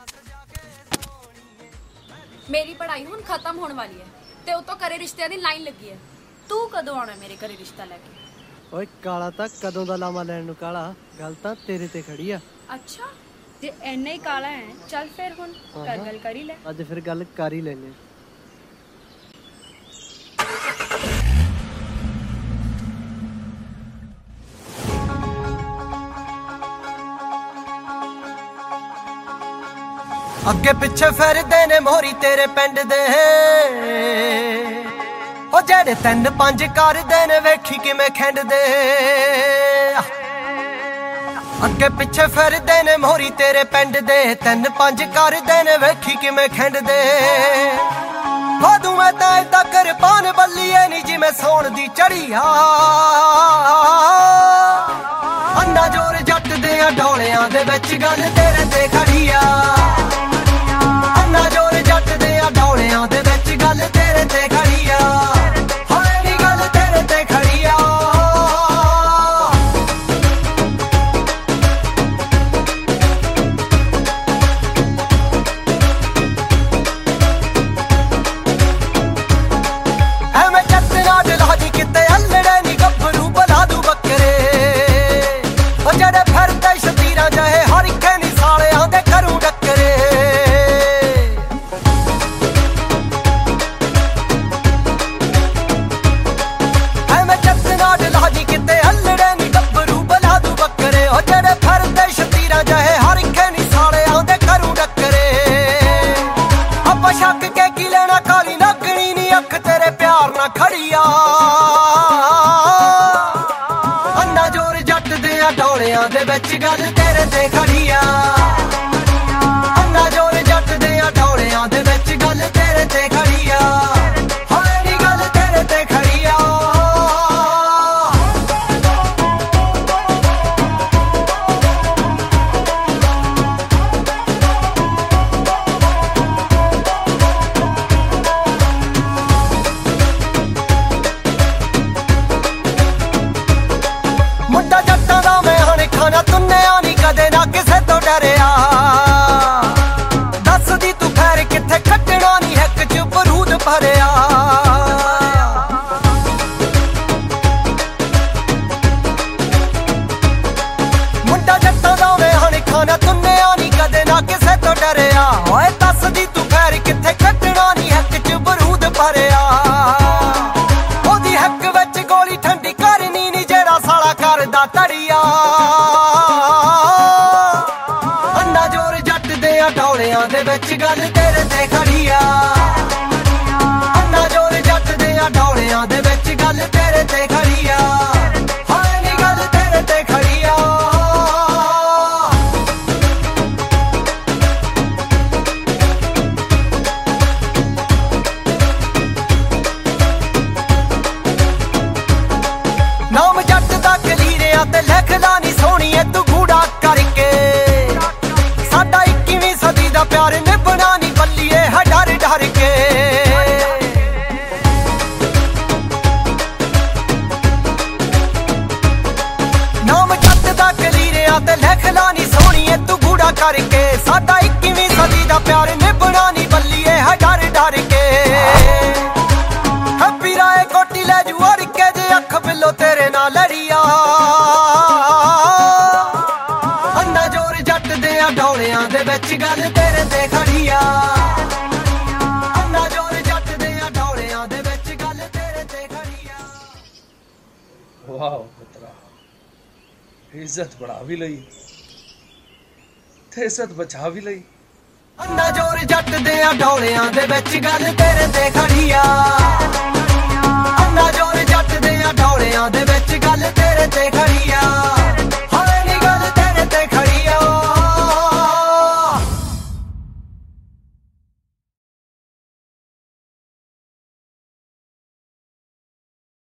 ਮੇਰੀ ਪੜ੍ਹਾਈ ਹੁਣ ਖਤਮ ਹੋਣ ਵਾਲੀ ਹੈ ਤੇ ਉਹ ਤੋਂ ਘਰੇ ਰਿਸ਼ਤਿਆਂ ਦੀ ਲਾਈਨ ਲੱਗੀ ਹੈ। ਤੂੰ ਕਦੋਂ ਆਉਣਾ ਮੇਰੇ ਘਰੇ ਰਿਸ਼ਤਾ ਲੈ ਕੇ? ਓਏ ਕਾਲਾ ਤਾਂ ਕਦੋਂ ਦਾ ਲਾਵਾ ਲੈਣ ਨੂੰ ਕਾਲਾ, ਗੱਲ ਤਾਂ ਤੇਰੇ ਤੇ ਖੜੀ ਆ। ਅੱਛਾ, ਜੇ ਇੰਨਾ ਹੀ ਕਾਲਾ ਹੈ ਚੱਲ ਫਿਰ ਹੁਣ ਗੱਲ ਕਰ ਹੀ ਲੈ। ਅੱਜ ਫਿਰ ਗੱਲ ਕਰ ਹੀ ਲੈਨੇ। ਅੱਗੇ ਪਿੱਛੇ ਫਿਰਦੇ ਨੇ ਮੋਹਰੀ ਤੇਰੇ ਪਿੰਡ ਦੇ, ਉਹ ਜਿਹੜੇ 3-5 ਕਰਦੇ ਨੇ ਵੇਖੀ ਕਿਵੇਂ ਖਿੰਡਦੇ। ਅੱਗੇ ਪਿੱਛੇ ਫਿਰਦੇ ਨੇ ਮੋਹਰੀ ਤੇਰੇ ਪਿੰਡ ਦੇ, 3-5 ਕਰਦੇ ਨੇ ਵੇਖੀ ਕਿਵੇਂ ਖਿੰਡਦੇ। ਵਾਧੂ ਮੈਂ ਤਾਂ ਏਦਾਂ ਕਿਰਪਾਨ ਬੱਲੀਏ ਨੀ ਜਿਵੇਂ ਸੋਣ ਦੀ ਚੜੀ ਆ। ਅੰਨਾ ਜੋਰ ਜੱਟ ਦੇ ਆ ਢੋਲਿਆਂ ਦੇ ਵਿੱਚ ਗੱਲ ਤੇਰੇ ਤੇ ਖੜੀ ਆ। ਅੰਨਾ ਜੋਰ ਜੱਟ ਦੇ ਆ ਢੋਲਿਆਂ ਦੇ ਵਿੱਚ ਗੱਲ ਤੇਰੇ ਤੇ ਖੜੀ ਆ। ਹੋਏ ਨੀ ਗੱਲ ਤੇਰੇ ਤੇ ਖੜੀ ਆ। ਐਵੇਂ ਜੱਟ ਨਾ ਦਿਲਾ ਦੀ ਕਿਤੇ ਅੱਲੜੇ ਨੀ ਗੱਭਰੂ ਬਲਾ ਦੂ ਬੱਕਰੇ। ਉਹ ਜਿਹੜੇ ਫਿਰਦੇ ਸ਼ਤੀਰਾਂ ਜਹੇ ਹਰ ਇੱਕੇ ਨੀ ਸਾਲਿਆਂ ਦੇ ਘਰੋਂ ਡੱਕਰੇ। ਐਵੇਂ ਜੱਟ ਨਾ ਦਿਲਾ ਦੀ ਕਿਤੇ ਅੱਲੜੇ ਨੀ ਗੱਭਰੂ ਬਲਾ ਦੂ ਬੱਕਰੇ। ਉਹ ਜਿਹੜੇ ਫਿਰਦੇ ਸ਼ਤੀਰਾਂ ਜਹੇ ਹਰ ਇੱਕੇ ਨੀ ਸਾਲਿਆਂ ਦੇ ਘਰੋਂ ਡੱਕਰੇ। ਆਪਾਂ ਸ਼ੱਕ ਕੇ ਕੀ ਲੈਣਾ ਕਾਲੀ ਨਾਗਣੀ ਨੀ ਅੱਖ ਤੇਰੇ ਪਿਆਰ ਨਾਲ ਖੜੀ ਆ। ਅੰਨਾ ਜੋਰ ਜੱਟ ਦੇ ਆ ਢੋਲਿਆਂ ਦੇ ਵਿੱਚ ਗੱਲ ਤੇਰੇ ਤੇ ਖੜੀ ਆ। ਅੰਨਾ ਜੋਰ ਜੱਟ ਦੇ ਆ ਢੋਲਿਆਂ ਦੇ ਵਿੱਚ ਗੱਲ ਤੇਰੇ ਤੇ ਖੜੀ ਆ। ਹੋਏ ਨੀ ਗੱਲ ਤੇਰੇ ਤੇ ਖੜੀ ਆ। ਮੁੰਡਾ ਜੱਟਾਂ ਦਾ ਮੈਂ ਹਣ ਖਾਣਾ ਤੁੰਨਿਆ ਨੀ ਕਦੇ ਨਾ ਕਿਸੇ ਤੋਂ ਡਰਿਆ। ਦੱਸਦੀ ਤੂੰ ਖੈਰ ਕਿੱਥੇ ਕੱਢਣਾ ਨੀ ਹੱਕ ਚ ਬਰੂਦ ਭਰਿਆ। ਮੁੰਡਾ ਜੱਟਾਂ ਦਾ ਮੈਂ ਹਣ ਖਾਣਾ ਤੁੰਨਿਆ ਨੀ ਕਦੇ ਨਾ ਕਿਸੇ ਤੋਂ ਡਰਿਆ। ਓਏ ਦੱਸਦੀ ਤੂੰ ਖੈਰ ਕਿੱਥੇ ਕੱਢਣਾ ਨੀ ਹੱਕ ਚ ਬਰੂਦ ਭਰਿਆ। ਉਹਦੀ ਹੱਕ ਵਿੱਚ ਗੋਲੀ ਠੰਡੀ ਕਰਨੀ ਨੀ ਜਿਹੜਾ ਸਾਲਾ ਕਰਦਾ ਤੜੀਆ। ਅੰਨਾ ਜੋਰ ਜੱਟ ਦੇ ਆ ਢੋਲਿਆਂ ਦੇ ਵਿੱਚ ਗੱਲ ਤੇਰੇ ਤੇ ਖੜੀ ਆ। ਅੰਨਾ ਜੋਰ ਜੱਟ ਦੇ ਆ ਢੋਲਿਆਂ ਦੇ ਵਿੱਚ ਗੱਲ ਤੇਰੇ ਤੇ ਖੜੀ ਆ। ਹੋਏ ਨੀ ਗੱਲ ਤੇਰੇ ਤੇ ਖੜੀ ਆ। ਨਾਮ ਜੱਟ ਦਾ ਕਲੀਰਿਆ ਤੇ ਲਿਖਦਾ ਨੀ ਸੋਹਣੀਏ ਤੂੰ ਗੂੜਾ ਕਰਕੇ। ਸਾਡਾ 21ਵੀਂ ਸਦੀ ਦਾ ਪਿਆਰ ਨਿਭਣਾ ਨੀ ਬੱਲੀਏ ਹੈ ਡਰ ਡਰ ਕੇ। ਨਾਮ ਜੱਟ ਦਾ ਕਲੀਰਿਆ ਤੇ ਲਿਖਦਾ ਨੀ ਸੋਹਣੀਏ ਤੂੰ ਗੂੜਾ ਕਰਕੇ। ਸਾਡਾ 21ਵੀਂ ਸਦੀ ਦਾ ਪਿਆਰ ਨਿਭਣਾ ਨੀ ਬੱਲੀਏ ਹੈ ਡਰ ਡਰ ਕੇ। ਹੈਪੀ ਰਾਏ ਕੋਟੀ ਲੈ ਜੂ ਅੜ ਕੇ ਜੇ ਅੱਖ ਬਿੱਲੋ ਤੇਰੇ ਨਾਲ ਲੜੀਆ। ਅੰਨਾ ਜੋਰ ਜੱਟ ਦੇ ਆ ਢੋਲਿਆਂ ਦੇ ਵਿੱਚ ਗੱਲ ਤੇਰੇ ਤੇ ਖੜੀ ਆ। ਅੰਨਾ ਜੋਰ ਜੱਟ ਦੇ ਆ ਢੋਲਿਆਂ ਦੇ ਵਿੱਚ ਗੱਲ ਤੇਰੇ ਤੇ ਖੜੀ ਆ। ਵਾਹ ਪੁੱਤਰਾ, ਇੱਜ਼ਤ ਬੜਾ ਵੀ ਲਈ ਤੇ ਇੱਜ਼ਤ ਬਚਾ ਵੀ ਲਈ। ਅੰਨਾ ਜੋਰ ਜੱਟ ਦੇ ਆ ਢੋਲਿਆਂ ਦੇ ਵਿੱਚ ਗੱਲ ਤੇਰੇ ਤੇ ਖੜੀ ਆ। ਅੰਨਾ ਜੋਰ ਜੱਟ ਦੇ ਆ ਢੋਲਿਆਂ ਦੇ ਵਿੱਚ ਗੱਲ ਤੇਰੇ ਤੇ ਖੜੀ ਆ।